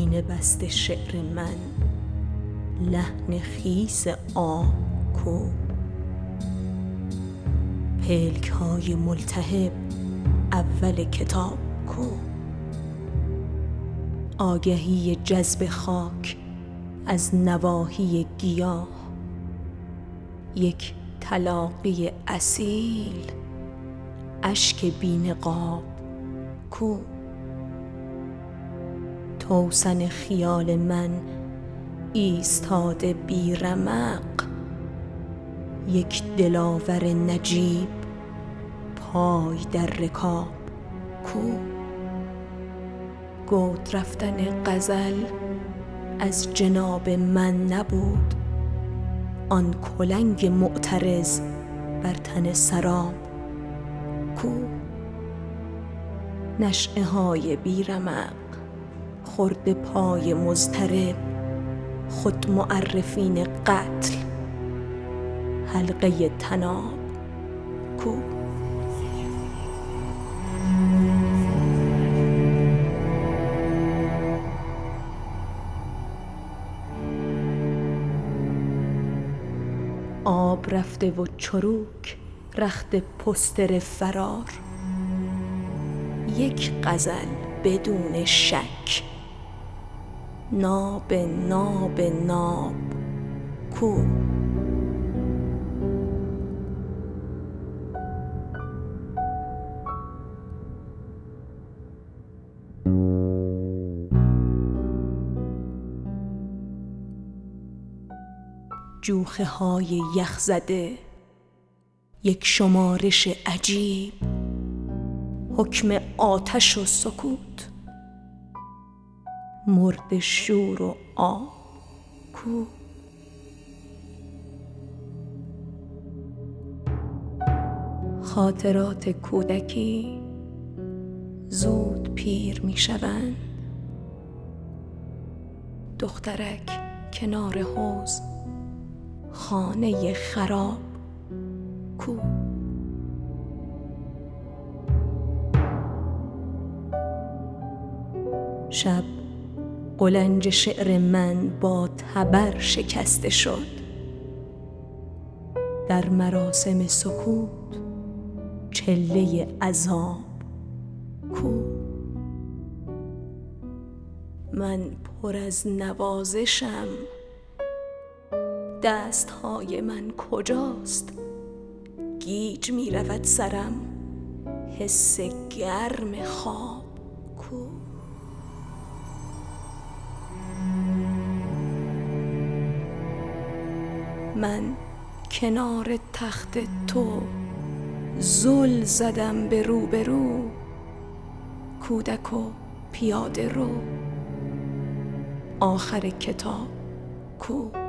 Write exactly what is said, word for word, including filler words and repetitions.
آینه بسته شعر من، لحن خیس آ کو. پلک های ملتهب اول کتاب کو. آگهی جذب خاک از نواحی گیاه، یک تلاقی اصیل اشک بی نقاب کو. توسن خیال من ایستاده بی رمق، یک دلاور نجیب پای در رکاب کو. گود رفتن غزل از جناب من نبود، آن کلنگ معترض بر تن سراب کو. نشأه های بی رمق خرد پای مضطرب، خود معرفین قتل حلقه طناب کو. آب رفته و چروک رخت پستر فرار، یک غزل بدون شک ناب ناب ناب کو. جوخه های یخ زده، یک شمارش عجیب، حکم آتش و سکوت، مرد شور و آب کو. خاطرات کودکی زود پیر می شوند، دخترک کنار حوض خانه خراب کو. شب قلنج شعر من با تبر شکسته شد، در مراسم سکوت چله عذاب کو. من پر از نوازشم، دست های من کجاست؟ گیج می رود سرم، حس گرم خواب کو. من کنار تخت تو زل زدم به رو به رو، کودک و پیاده رو آخر کتاب کو.